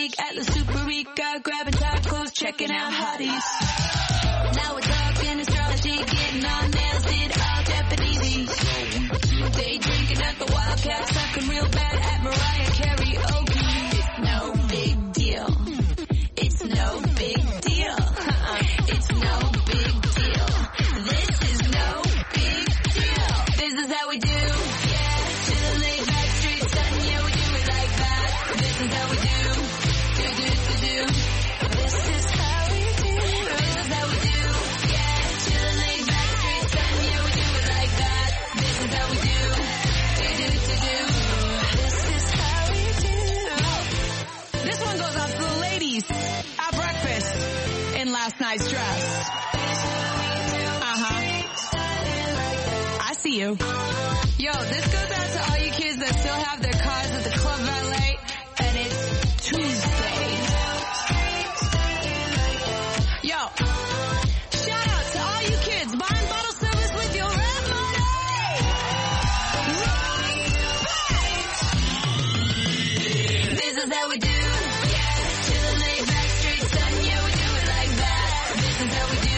Monique at La Superica, grabbing tacos, checking out hotties. Now we're talking astrology, getting our nails did all Japanese. Day drinking at the Wildcat, sucking real bad at Mariah karaoke. It's no big deal. It's no big deal. It's no big deal. This is no big deal. This is how we do. Yeah, chillin' laid back, street sun. Yeah, we do it like that. This is how we do. This is how we do. This is how we do. Yeah, chillin' laid back, street sun. Yeah, we do it like that. This is how we do. This is how we do. This one goes out to the ladies at breakfast in last night's dress. I see you. Yo, this goes out to all you kids that still have their cars at the club valet, and it's Tuesday. Yo, shout out to all you kids buying bottle service with your rent money. This is how we do. Yeah, chillin' laid back, straight sun. Yeah, we do it like that. This is how we do.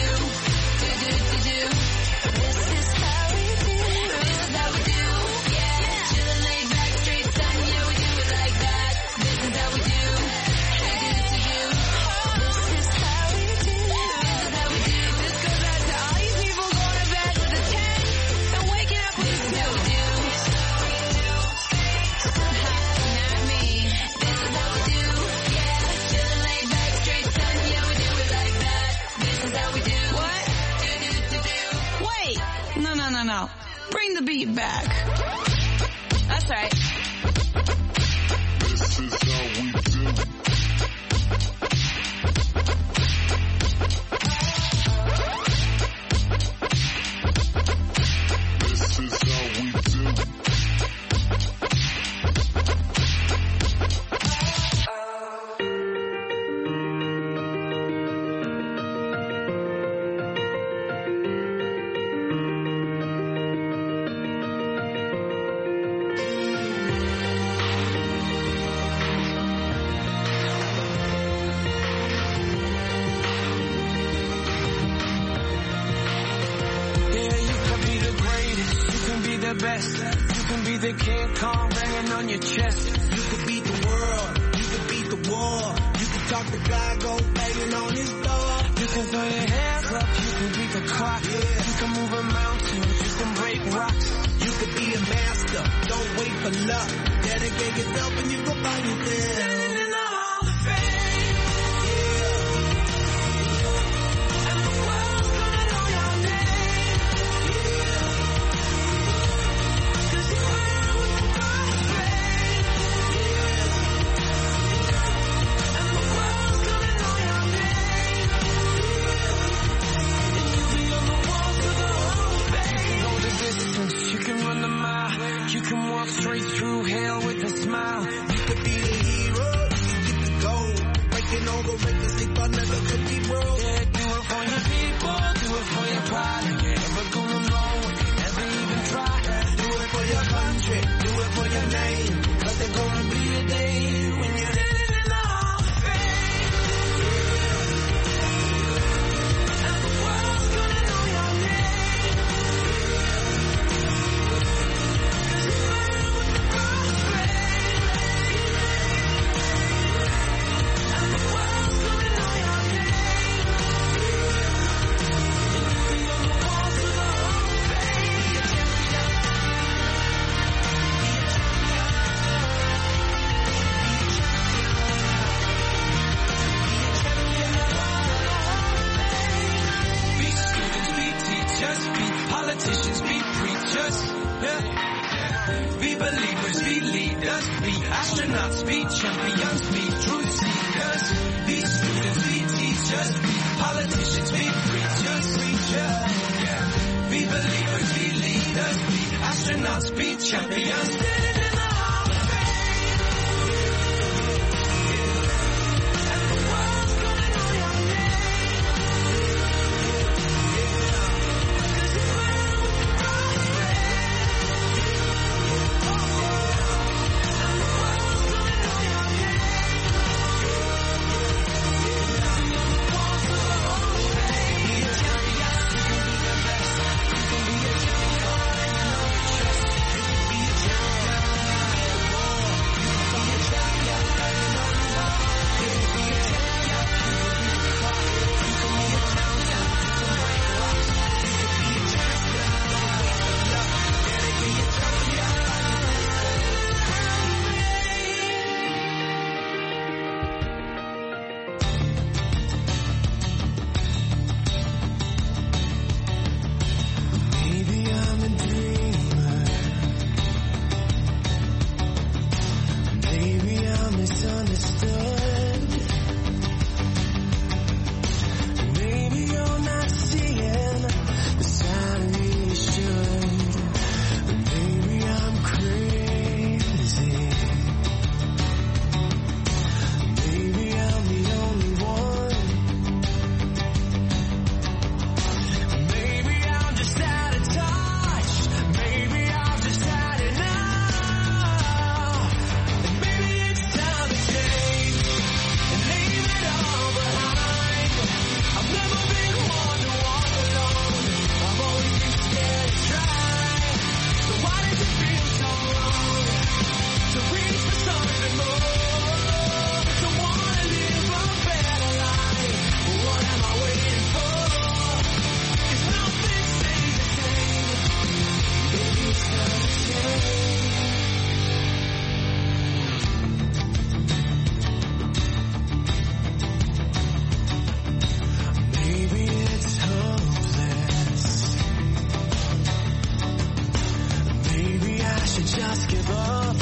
This is how we do. This is how we do. Yeah, chillin' laid back, straight sun. Yeah, we do it like that. This is how we do. This is how we do. This is how we do. This goes out to all you people going to bed with a 10 and waking up with a 2. Not me. This is how we do. Yeah, chillin' laid back, straight sun. Yeah, we do it like that. This is how we do. What? Wait. No. Bring the beat back. That's right. This is how we do. This is how we do. Yeah, you can be the greatest, you can be the best, you can be the King Kong banging on your chest. You could beat the world, you could beat the war. You could talk to God, go banging on his door. You can throw your hands up, you can beat the clock. You can move a mountain, you can break rocks. You could be a master, don't wait for luck. Dedicate yourself and you can find yourself. Standing in the Hall of Fame. And the world's gonna know your name. 'Cause you ran with the God's and the world's gonna know your name. And you'll be on the walls of the Hall of Fame. You know the distance, you can run the mile. You can walk straight through hell with a smile. You could be the hero, you can get the gold. Breaking all the records they thought never could be broke. Yeah, do it for your people, do it for your pride. You ain't never gonna know, never even try. Do it for your country, do it for your name. 'Cause there's gonna be a day when you're Standing in the Hall of Fame. And the world's gonna know your name. 'Cause you ran with the God's and the world's gonna know your name. And you'll be on the walls of the Hall of Fame. Be students, be teachers, be politicians, be preachers. Yeah. Be believers, be leaders, be astronauts, be champions, be truth seekers. Be students, be teachers, be politicians, be preachers. Yeah. Be believers, be leaders, be astronauts, be champions. Standing in the Hall of Fame. And the world's gonna know your name. 'Cause you ran with the God's and the world's gonna know your name. just give up?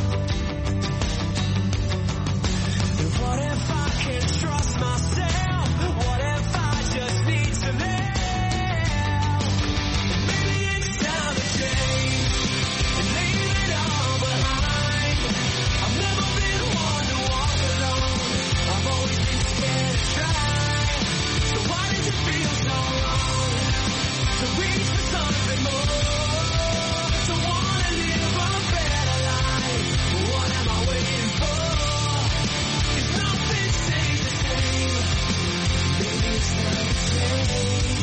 And what if I can't trust myself? What if I just need to live? Maybe it's time to change and leave it all behind. I've never been one to walk alone. I've always been scared to try. So why does it feel so wrong to reach for something more? To wanna live a better life. What am I waiting for? 'Cause nothing stays the same. Maybe it's time to change.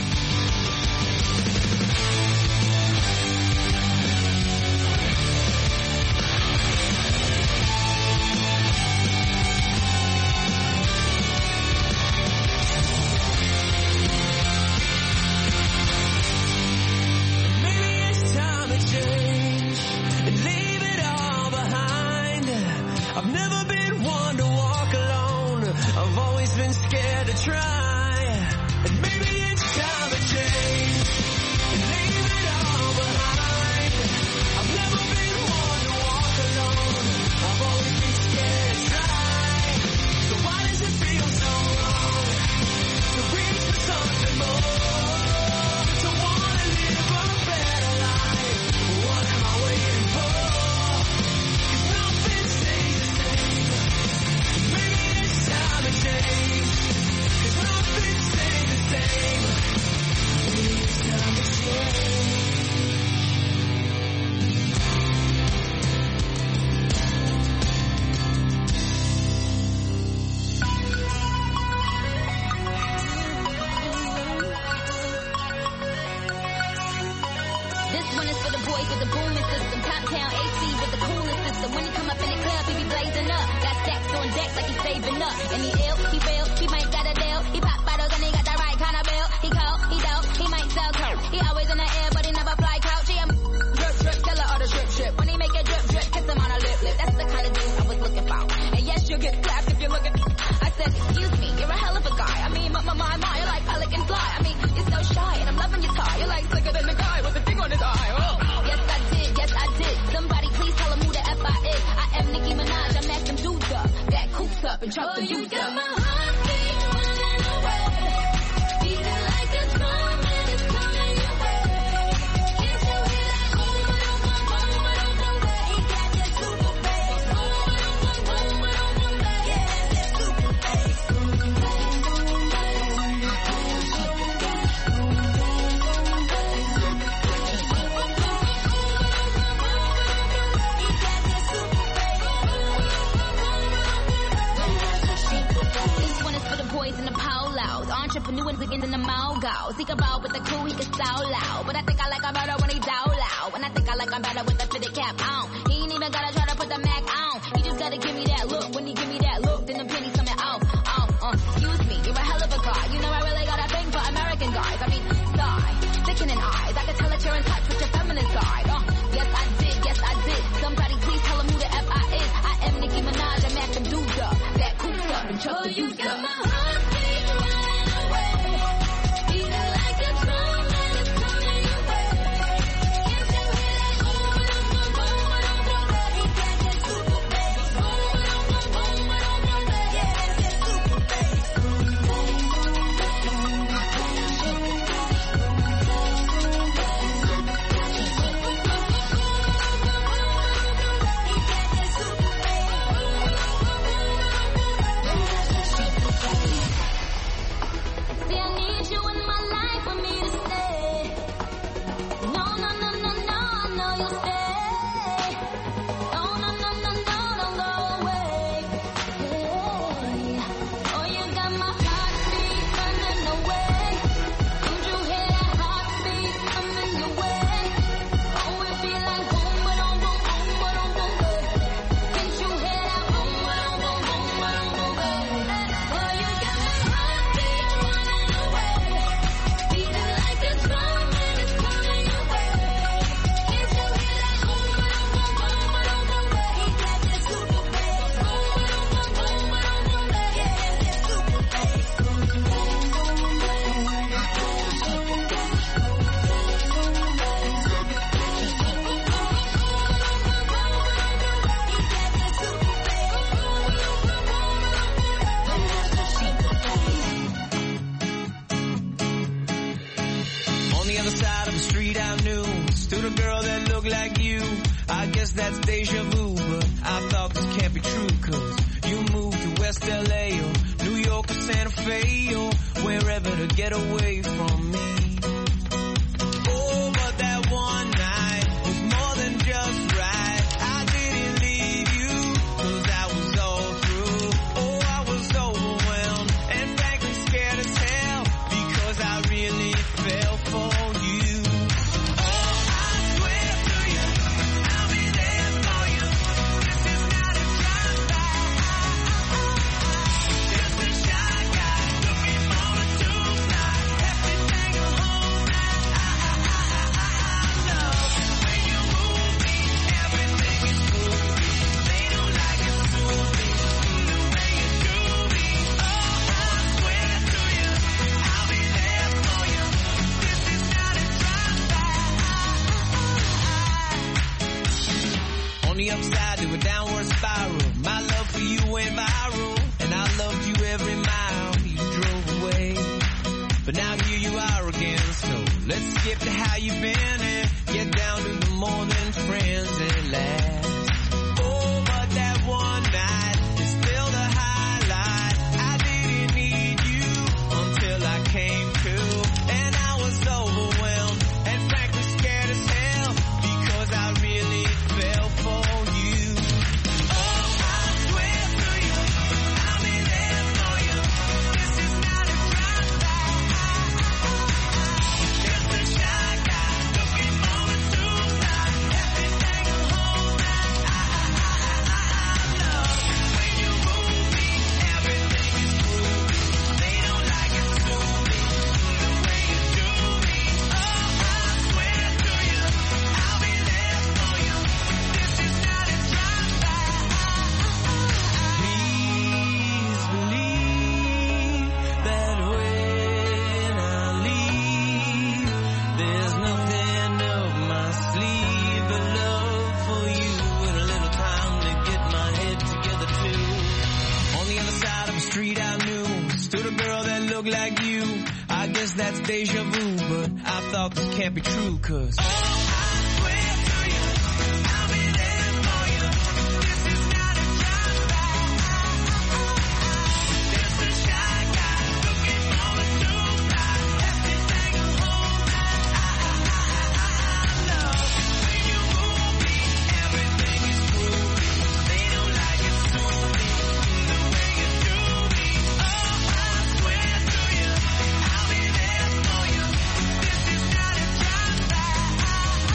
Maybe it's time to change and leave it all behind. I've never been one to walk alone. I've always been scared to try. And maybe it's time to change and leave it all behind. I've never been one to walk alone. I've always been scared to try. So why does it feel so wrong to reach for something more? To wanna live a better life. What am I waiting for? 'Cause nothing stays the same. Maybe it's time to change. 'Cause nothing stays the same. Maybe it's time to change. This one is for the boys with the booming system. Top town AC with the coolest system. When he come up in the club, he be blazing up. Got stacks on deck like he's saving up. And he ill, he real, he might got a deal. He pop bottles and he got the right kind of bill. He cold, he dope, he might sell coke. He always in the air, but he never fly couch. He a drip, drip, tell her all the drip, drip. When he make a drip, drip, kiss him on a lip, lip. That's the kind of dude I was looking for. And yes, you'll get slapped if you look at. I said, excuse me, you're a hell of a guy. I mean, my, you're like pelican fly. I mean, you're so shy, and I'm loving your tie. You're like slicker than the guy with the thing on his eye. Oh. Yes, I did. Somebody please tell him who the F I is. I am Nicki Minaj, I'm at them dudes up. That coops up and chuck the dudes up. My heartbeat running away. Feeling like a storm and it's coming your way. Can't you hear that? Boom, boom, boom, boom, boom, boom. He got that super bass. Boom, boom, boom, boom, boom, boom, boom. Yeah, that super bass. Boom, boom, boom, boom, boom, boom. This one is for the boys in the polos, entrepreneurs again in the mogos. Think about with the crew, he can so loud. But I think I like him better when he down loud. And I think I like him better with the fitted cap on. He ain't even gotta try to put the Mac on. He just gotta give me that look. When he give me that look, then the pennies coming off. Excuse me, you're a hell of a guy. You know I really got a thing for American guys. I mean, sigh, sickening eyes. I can tell that you're in touch with your feminine side. Yes I did. Somebody please tell him who the F I is. I am Nicki Minaj, I'm at them dudes up. That coops up and chuck the dudes up. My heartbeat running away. Feeling like a drum and it's coming your way. Can't you hear that? Boom, boom, boom, boom, boom, boom. He got that super bass. Boom, boom, boom, boom, boom, boom. Yeah, that super bass. Boom, boom, boom, boom, boom, boom. guess that's deja vu, but I thought this can't be true, cause you moved to West LA or New York or Santa Fe or wherever to get away from me. Oh, but that one night was more than just right. I didn't leave you, cause I was all through. Oh, I was overwhelmed and frankly scared as hell, because I really fell for you. Oh, I swear to you, I'll be there for you. This is not a drive-by. Just a shy guy looking for a two-fly. Everything will hold that. I love when you move me. Everything is groovy. They don't like it groovy. The way you do me. Oh, I swear to you, I'll be there for you. This is not a drive-by. On the upside to a downward spiral, my love for you went viral, and I loved you every mile you drove away. But now here you are again, so let's skip to how you've been and get down to the more than friends at last. Oh, but that one night is still the highlight. I didn't need you until I came to, and I was overwhelmed and frankly scared as hell, because I really fell for you. Oh, I swear to you, I'll be there for you. This is not a drive-by. Just a shy guy looking for a two-fly. Everything will hold that. I love when you move me. Everything is groovy. They don't like it groovy. The way you do me. Oh, I swear to you, I'll be there for you. This is not a drive-by. Please believe that when I leave, there's nothing up my sleeve but love for you, and a little time to get my head together too. On the other side of the street I knew stood a girl that looked like you. I guess that's deja vu, but I thought this can't be true, cause oh, I swear to you, I'll be there for you. This is not a drive-by. Just a shy guy looking for a two-fly. Everything will hold that. I love when you move me. Everything is groovy. They don't like it groovy. The way you do me. Oh, I swear to you, I'll be there for you. This is not a drive-by.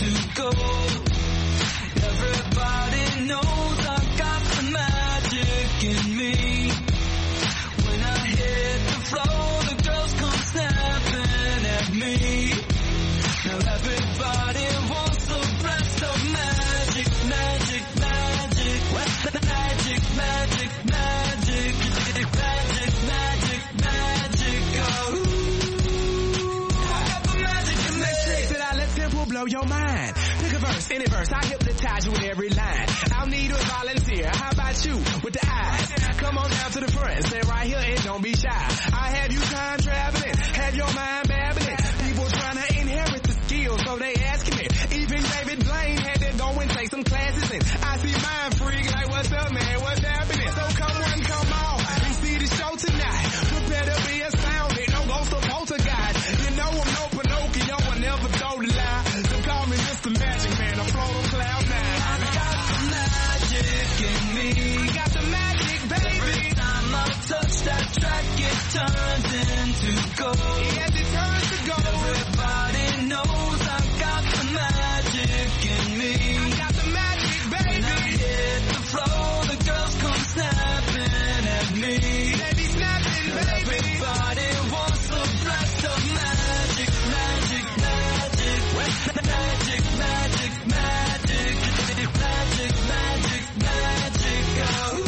to go. Everybody knows I got the magic in me. When I hit the floor, the girls come snapping at me. Now everybody wants a blast of magic, magic, magic. What's the magic, magic, magic, magic, magic, magic, oh. I got the magic in me. Let's say that I let simple blow your mind. Pick a verse, any verse, I hypnotize you with every line. I'll need a volunteer. How about you with the eyes? Come on down to the front, stay right here and don't be shy. I have you time traveling, have your mind babbling. People trying to inherit the skills, so they asking me. Even David Blaine had to go and take some classes, and I see mind freak like, what's up, man? What's happening? So come on, come on, and see the show tonight. Prepare to be astounded, no ghost of poltergeist. You know I'm no Pinocchio, I never told a lie. So call me Mr. Magic Man, I float on cloud nine. I got the magic in me. I got the magic, baby. Every time I touch that track, it turns into gold. Yes, it turns to gold. Everybody knows I got the magic in me. I got the magic, baby. When I hit the floor, the girls come snapping at me. They be snapping, baby. Everybody wants a blast of magic, magic, magic. Magic, magic, magic, magic, magic, magic, oh.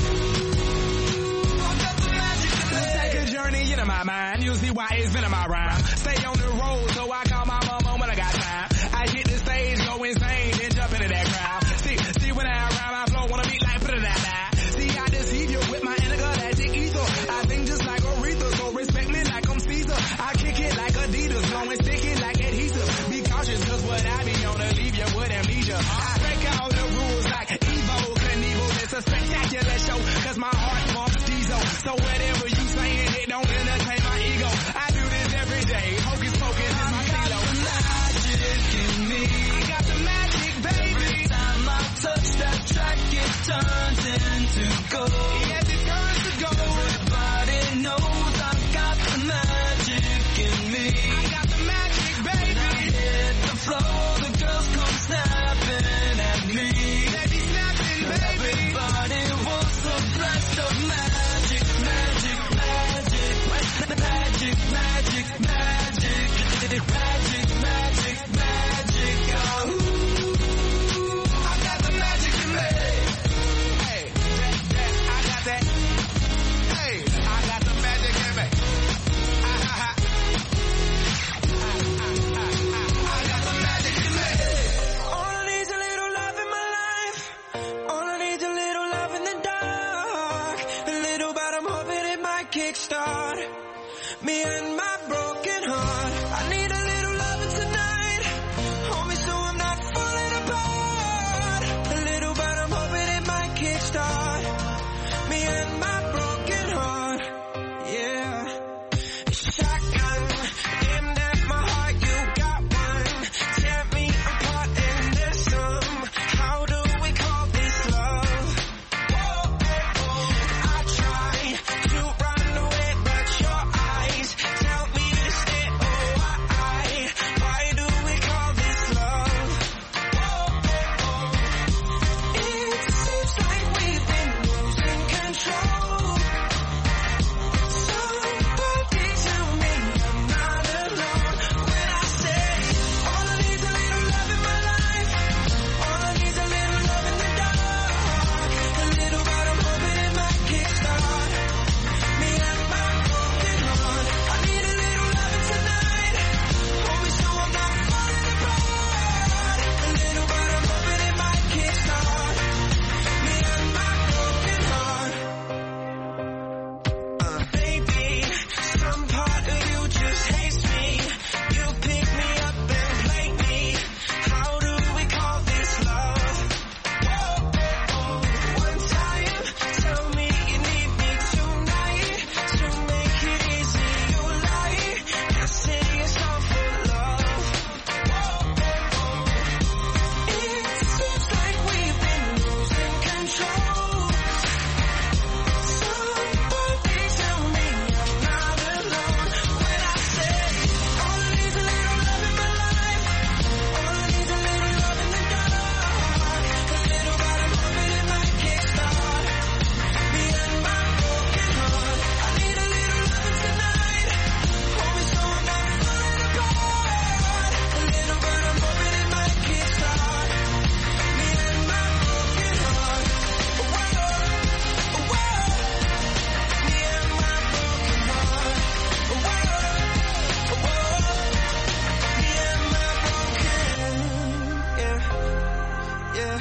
I got the magic in me. Take a journey into my mind. You'll see why it's been in my rhyme. Stay on the road, so I call my mama when I got time. I hit the stage, go insane, then jump into that crowd. See when I rhyme, I flow, wanna beat like put it that. See, I deceive you with my intergalactic ether. I think just like Aretha, so respect me like I'm Caesar. I kick it like Adidas, blowing sticky like adhesive. Be cautious, cause what I be on to leave you with amnesia. I break all the rules like Evo Knievel. It's a spectacular show, cause my heart pumps diesel. So whatever you saying, it don't entertain my ego. I do this every day, hocus pocus is my stilo. Magic in me. I got the magic, baby. Every time I touch that track, it turns into gold. Yes, it turns to gold. Everybody knows I got the magic in me. I got the magic, baby. When I hit the floor, the girls come snapping at me. They be snapping, baby. Everybody wants a blast of magic, magic, magic. Magic, magic, magic. Magic, magic, magic, oh. I got the magic in me. Hey, I got that. Hey, I got the magic in me. I got the magic in me. All I need's a little love in my life. All I need's a little love in the dark. A little, but I'm hoping it might kickstart me and my broken heart. I need a little loving tonight. Hold me so I'm not falling apart. A little, but I'm hoping it might kickstart me and my broken heart. Yeah. Shotgun aimed at my heart, you got one. Tear me apart and there's some. How do we call this love? Whoa, I try to run away,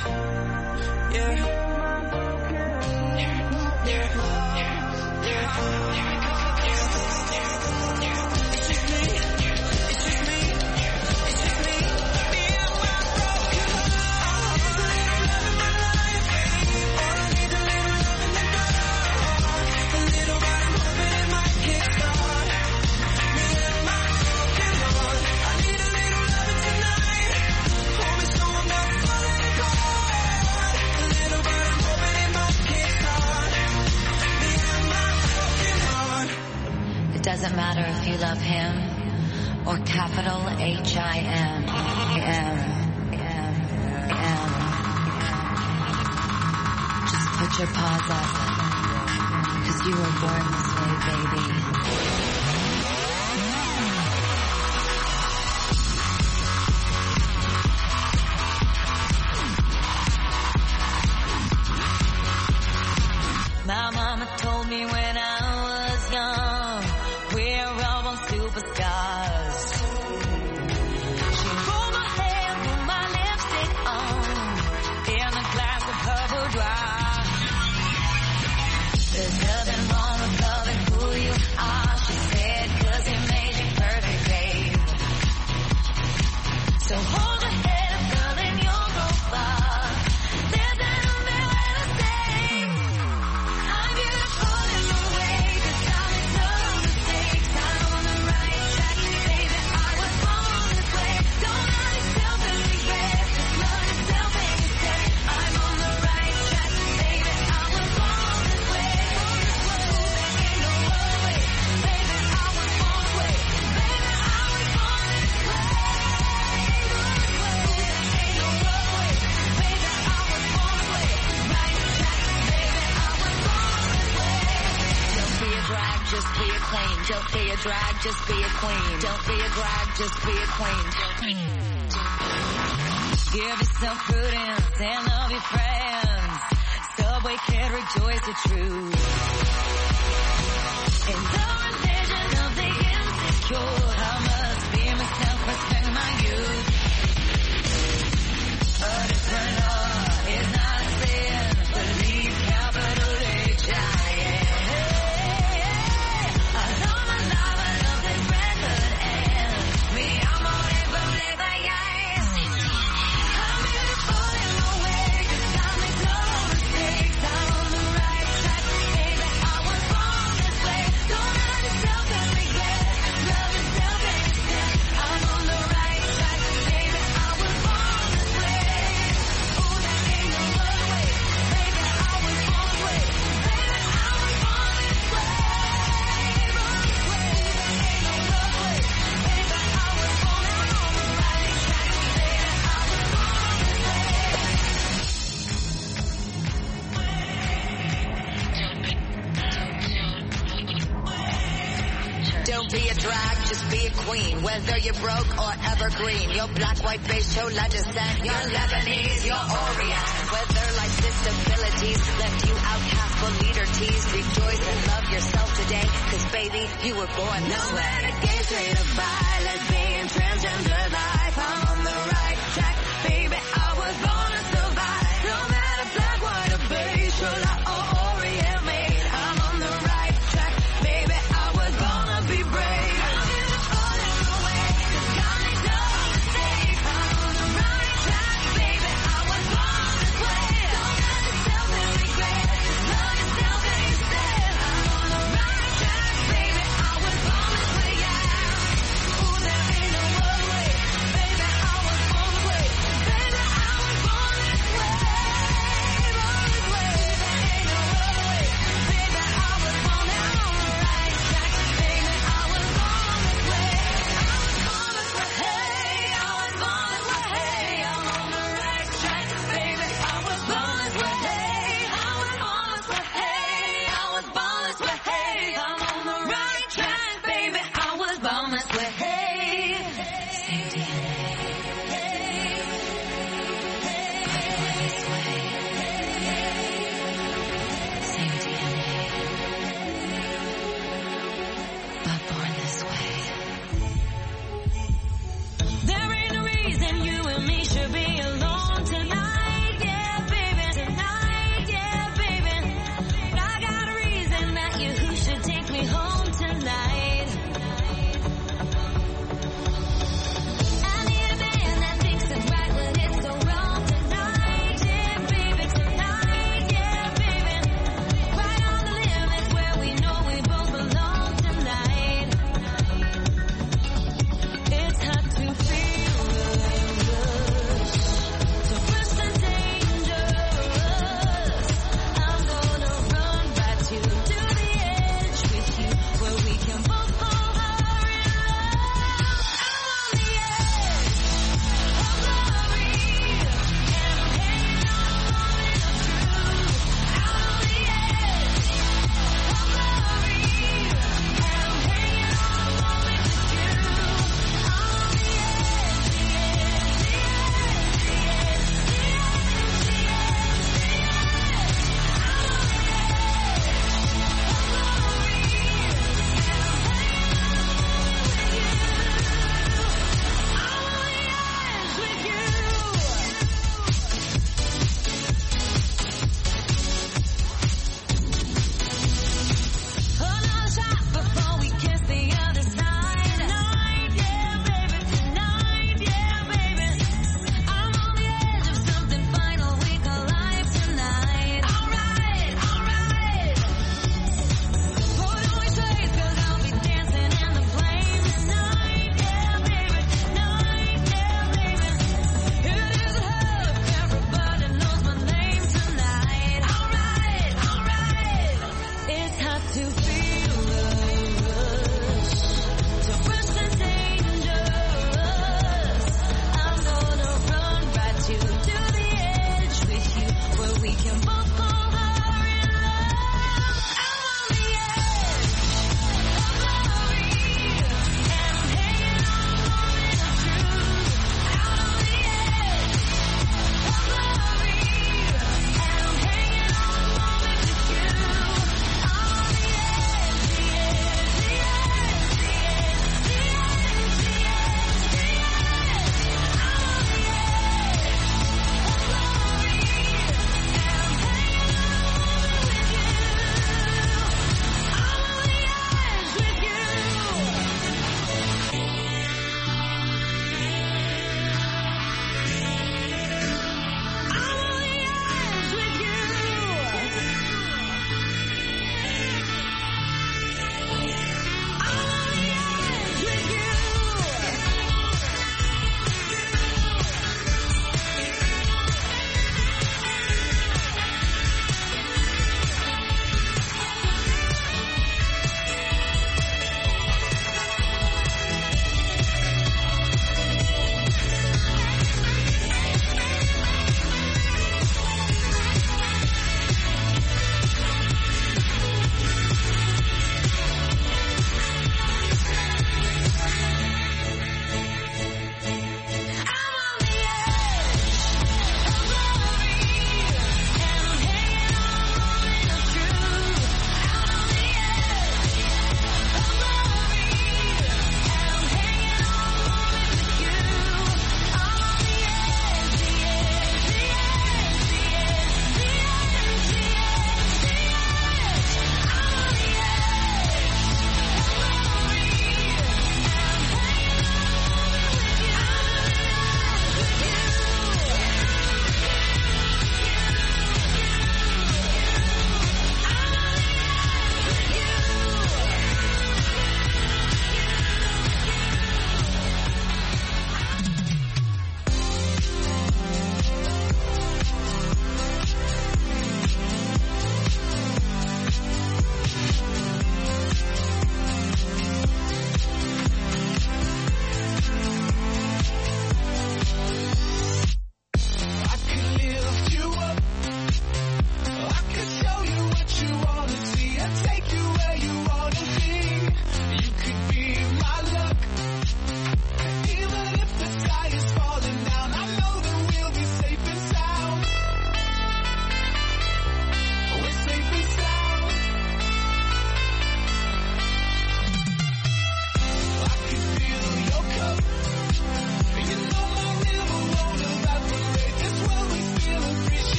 Doesn't matter if you love him or capital H-I-M. Just put your paws up, 'cause you were born this way, baby. My mama told me when I was young, we're all superstars. She rolled my hair, put my lipstick on, in a glass of her boudoir. There's nothing wrong with loving who you are, she said, 'cause he made you perfect, babe. So hold your head up, girl, and you'll go far. There's an umbrella stain. I'm beautiful in my way, 'cause I make no mistakes. I'm on the right track, baby, I was born this way. Don't hurt yourself and regret, just love yourself and you say, I'm on the right track, baby, I was born this way. Ain't no other way, baby, I was born this way. Baby, I was born this way. Ain't no other way, baby, I was born this way. Right track, baby, I was born this way. Don't be a drag, just be a queen. Don't be a drag, just be a queen. Don't be a drag, just be a queen. Give yourself prudence and love your friends. Subway kid, rejoice the truth. In the religion of the insecure, I must be myself, respect my youth. A different law is not a sin. Believe capital H-I-M. I love my life, I love this record, and me, I'm on it from the eyes. I'm beautiful in my way, 'cause I make no mistakes. I'm on the right track, baby, I was born this way. Don't hurt yourself and regret, love yourself and accept. I'm on the right track, baby, I was born this way. Ooh, there ain't no other way, baby, I was born this way. Baby, I was born this way. Born this way, there ain't no other way, baby, I was born on the right track, baby, I was born this way. Don't be a drag, just be a queen. Whether you're broke or evergreen, your black, white, beige, chola descent, you're Lebanese, you're Orient. Whether life's disabilities left you outcast but leader teased, rejoice and love yourself today, 'cause baby, you were born this way. No matter gay, straight or bi, lesbian, transgender life, I'm on the right track, baby, I was born to survive. No matter black, white, or beige, chola or Orient made, I'm on the right track, baby, I was born to be brave. I'm beautiful in my way, 'cause God made no mistakes. I'm on the right track, baby, I was born this way. Don't hurt yourself and regret, just love yourself and you said, I'm on the right track, baby, I was born this way, yeah. Ooh, there ain't no other way, baby, I was born this way. Baby, I was born this way. Born this way, there ain't no other way, baby, I was born on the right track, baby, I was born this way. I was born this way, hey, I was born this way, hey, I'm on the right track, baby, I was born this way, hey, I was born this way, hey, I was born this way, hey, I'm on the right track, baby, I was born this way, hey. Same DNA. Born this way. Same DNA. But born this way. There ain't a reason you and me should be alone tonight, yeah.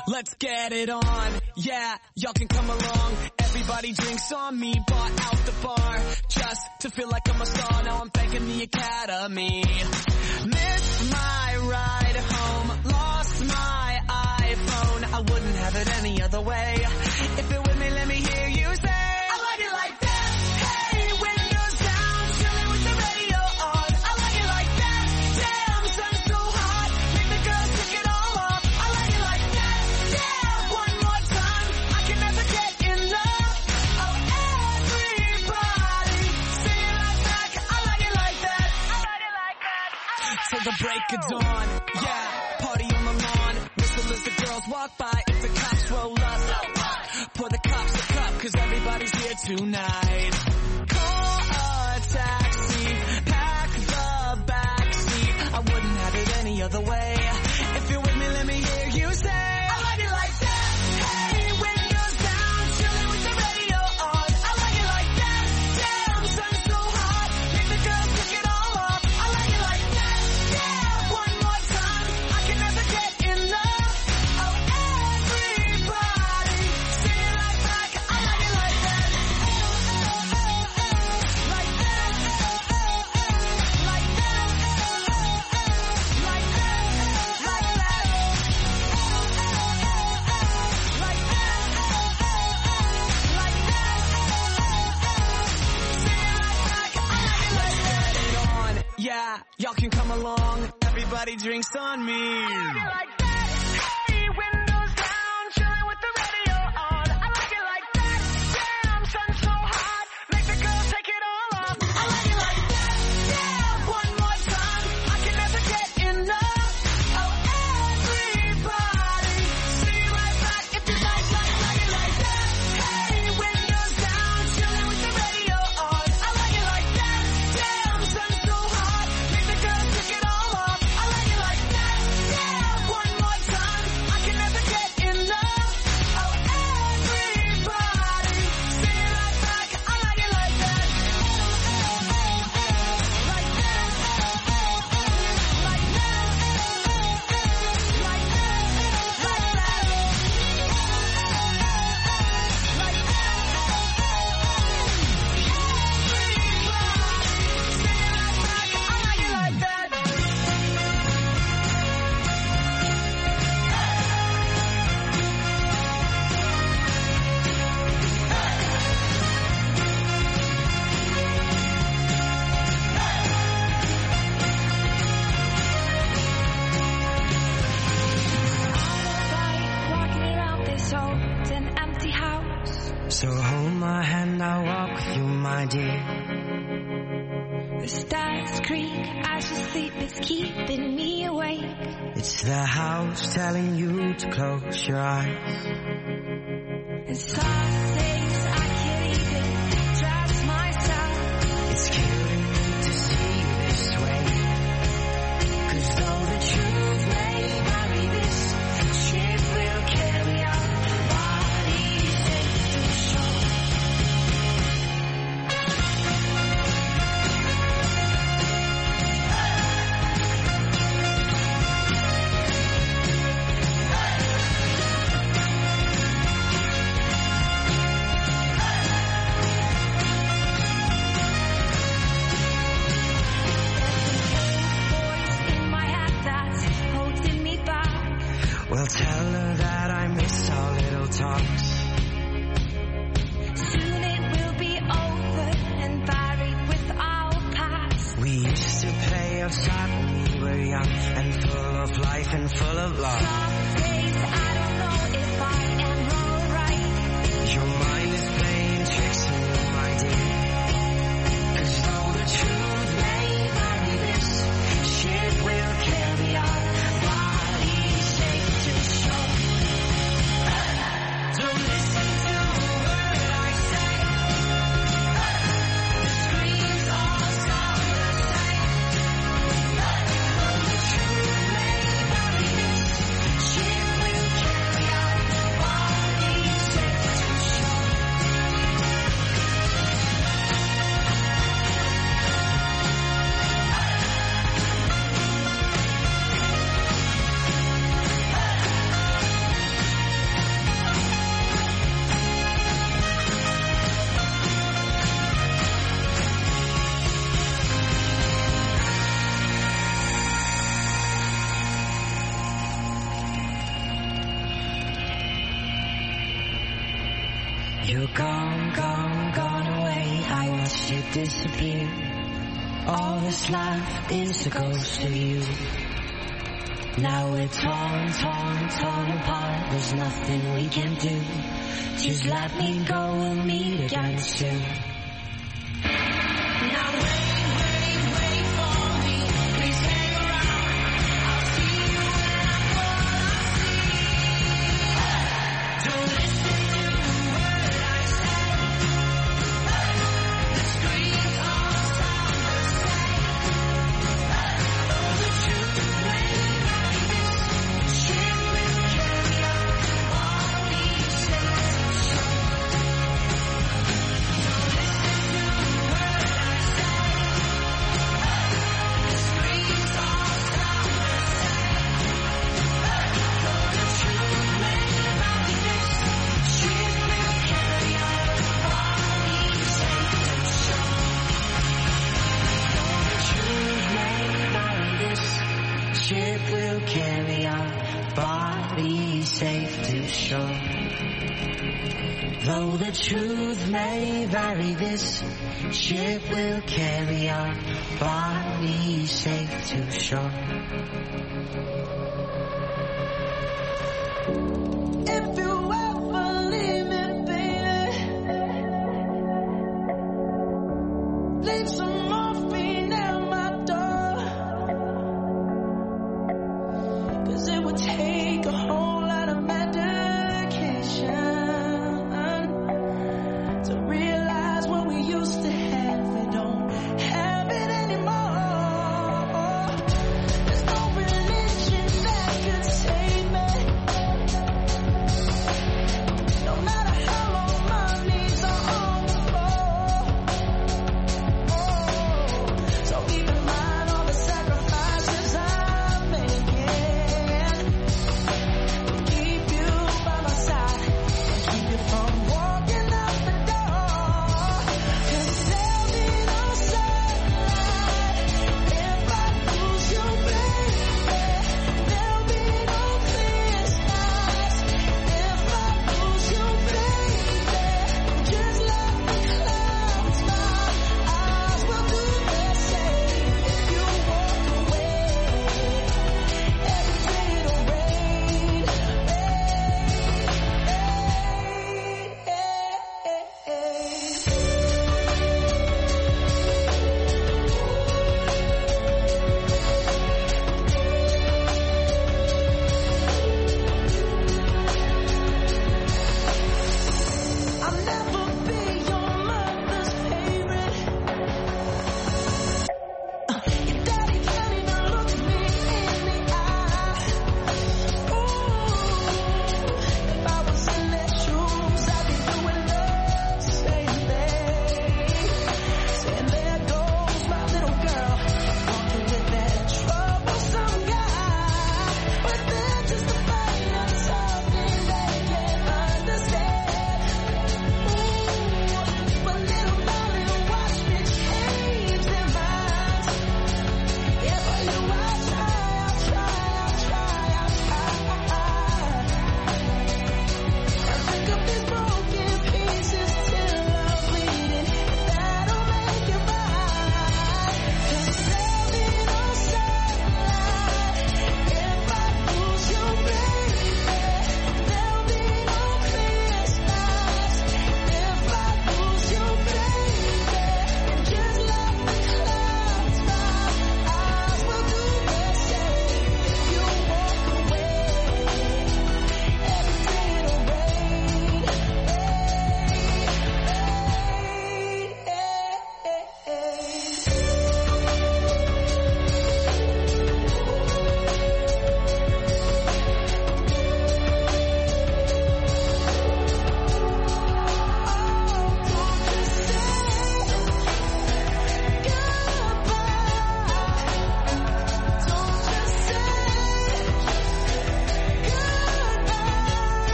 Let's get it on, yeah, y'all can come along. Everybody drinks on me, bought out the bar, just to feel like I'm a star. Now I'm thanking the Academy. Missed my ride home, lost my iPhone. I wouldn't have it any other way. If you're with me, let me hear you say, I like it like that. Hey, windows down, chilling with the radio on. I like it like that. Damn, sun's so hot, make the girls take it all off. I like it like that. Yeah, one more time, I can never get enough. Oh, everybody, sing it like that. I like it like that. I like it like that. Till the break of dawn, yeah, party on the lawn. Whistle as the girls walk by, if the cops roll up. Pour the cops a cup, cause everybody's here tonight. Call a taxi, pack the backseat. I wouldn't have it any other way. If you're with me, let me hear you say, I like it like that. Hey, windows down, chilling with the radio on. I like it like that. Damn, sun's so hot, make the girls take it all off. I like it like that. Yeah, one more time, I can never get enough. Oh, everybody, sing it like that. I like it like that. Like that. Like that. Like that. Like that. Like that. Like that. Sing it like that. I like it like that. Get it on, yeah, y'all can come along. Everybody drinks on me. I like it like that. Hey, windows down, chilling with the radio on. I like it like that. Damn, sun's so hot, make the girls take it all off. I like it like that. Yeah, one more time, I can never get enough. Oh, everybody, sing it right back if you like it like that. Hey, windows down, chilling with the radio on. I like it like that. Damn, sun's so hot, make the girls take it all off. I like it like that. Yeah, one more time, I can never get enough. Oh, everybody, sing it right back. I like it like that. Like that. Like that. Like that. Like that. Like that. Everybody, sing it right back. I like it like that. Walking around this old and empty house. So hold my hand, I'll walk with you, my dear. The stars creak as you sleep, it's keeping me awake. It's the house telling you to close your eyes. And some days I can't even trust myself. It's killing me to see you this way. 'Cause though the truth may vary, this ship will carry our bodies safe to shore. Voice in my head that's holding me back. Well, tell her that I miss our little talks. Soon it will be over and buried with our past. We used to play outside when we were young and full of life and full of love. Some days I don't know if I am alright. Your mind is playing tricks on you, my dear. 'Cause though the truth may vary, this ship will carry our bodies safe to shore. Don't listen to a word I say. The screams all sound the same. Though the truth may vary, this ship will carry You're gone, gone, gone away. I watched you disappear. All that's left is a ghost of you. Now we're torn, torn, torn apart. There's nothing we can do. Just let me go, we'll meet again soon. Now wait for me. Please hang around. I'll see you when I'm gone. Don't listen to a word I say. The screams all sound the same. The truth may vary. This ship will carry on. All these things are so. Don't listen to a word I say. The screams all sound the same. The truth may vary. This ship will carry on. All these things are so. The truth may vary. This ship will carry our bodies safe to shore. Though the truth may vary, this ship will carry our bodies safe to shore. If you ever leave me, baby, leave some morphine at my door. 'Cause it would take a whole lot of medication to realize what we used to have. We don't have it anymore. There's no religion that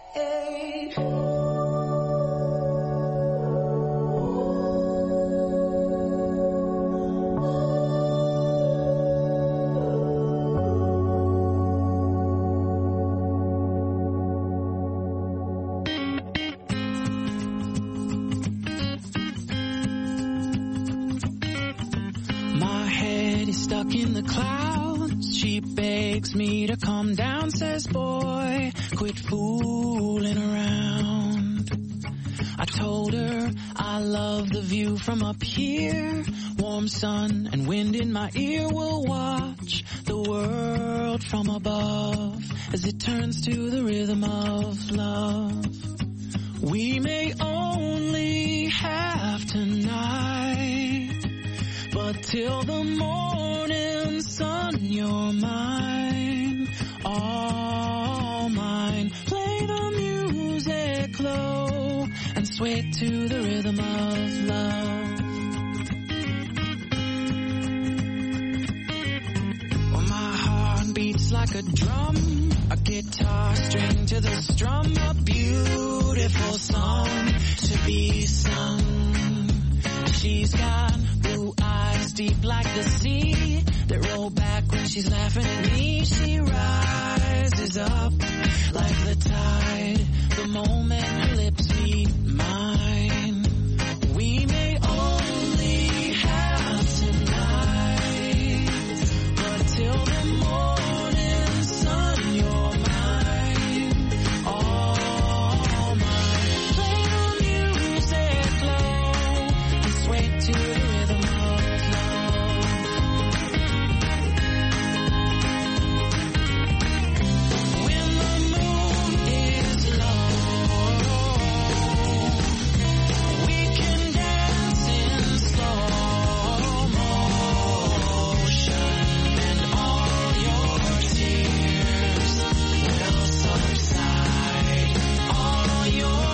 Stuck in the clouds, she begs me to calm down, says boy, quit fooling around. I told her I love the view from up here, warm sun and wind in my ear, will watch the world from above as it turns to the rhythm of love. We may only have tonight, but till the morning sun, you're mine, all mine. Play the music low and sway to the rhythm of love. Well, my heart beats like a drum, a guitar string to the strum, a beautiful song to be sung. She's got blue eyes deep like the sea that roll back when she's laughing at me. She rises up like the tide the moment her lips meet mine. We may only have tonight, but till the morning sun, you're mine, all mine. Play the music low and sway to the rhythm of love. When the moon is low, we can dance in slow motion, and all your tears will subside. All your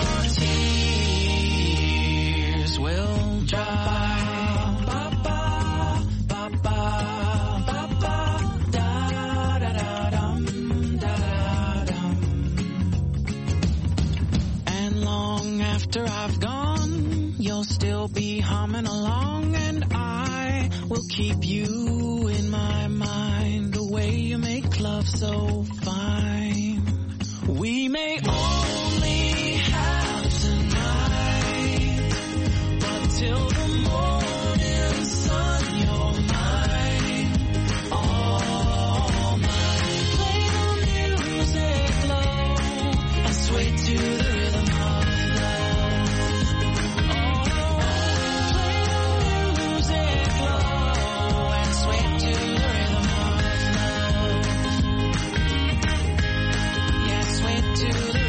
tears will dry. And long after I've gone, you'll still be humming along, and I will keep you in my mind, the way you make love so fine. We may only have tonight, but till the morning sun, you're mine, all mine. Play the music low and sway to the rhythm of love. Oh, play the music low and sway to the rhythm of love. Yeah, sway to the rhythm of love.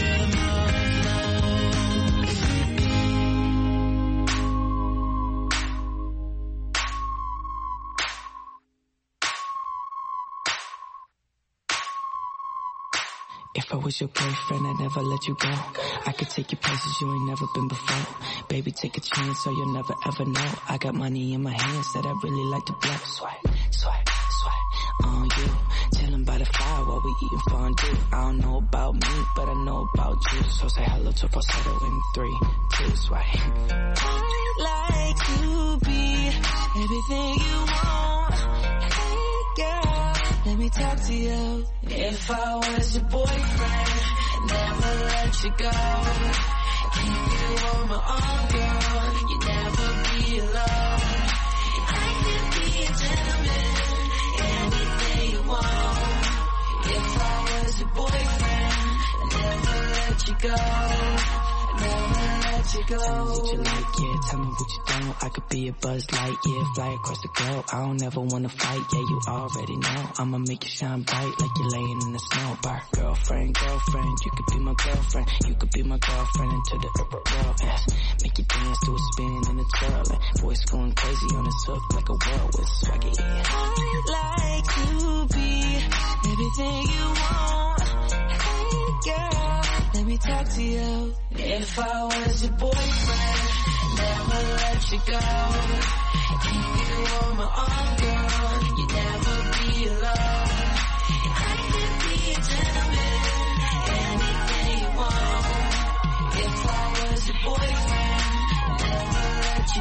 If I was your boyfriend, I'd never let you go. I could take you places you ain't never been before. Baby, take a chance so you'll never ever know. I got money in my hands that I really like to blow. Swipe, swipe, swipe on you. Chilling by the fire while we eating fondue. I don't know about me, but I know about you. So say hello to falsetto in 3, 2, swipe. I'd like to be everything you want. Hey girl, let me talk to you. If I was your boyfriend, never let you go. Keep you on my arm, girl. You never be alone. I could be a gentleman, anything you want. If I was your boyfriend, never let you go. Never let you go. Tell me what you like, yeah, tell me what you don't. I could be a Buzz Light, yeah, fly across the globe. I don't ever wanna fight, yeah, you already know. I'ma make you shine bright like you're laying in the snow. Bar, girlfriend, girlfriend, you could be my girlfriend. You could be my girlfriend into the upper world, yes. Make you dance to a spin and a twirl, and voice going crazy on this hook like a whirlwind swaggy, yeah. I'd like to be everything you want. Hey girl, let me talk to you. If I was your boyfriend, never let you go. Keep you on my arm, girl. You never be alone. I could be a gentleman, anything you want.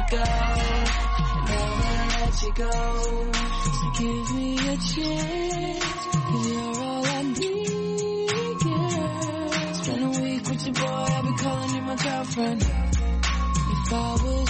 go. Never let you go. So give me a chance, 'cause you're all I need, yeah. Spend a week with your boy, I'll be calling you my girlfriend. If I was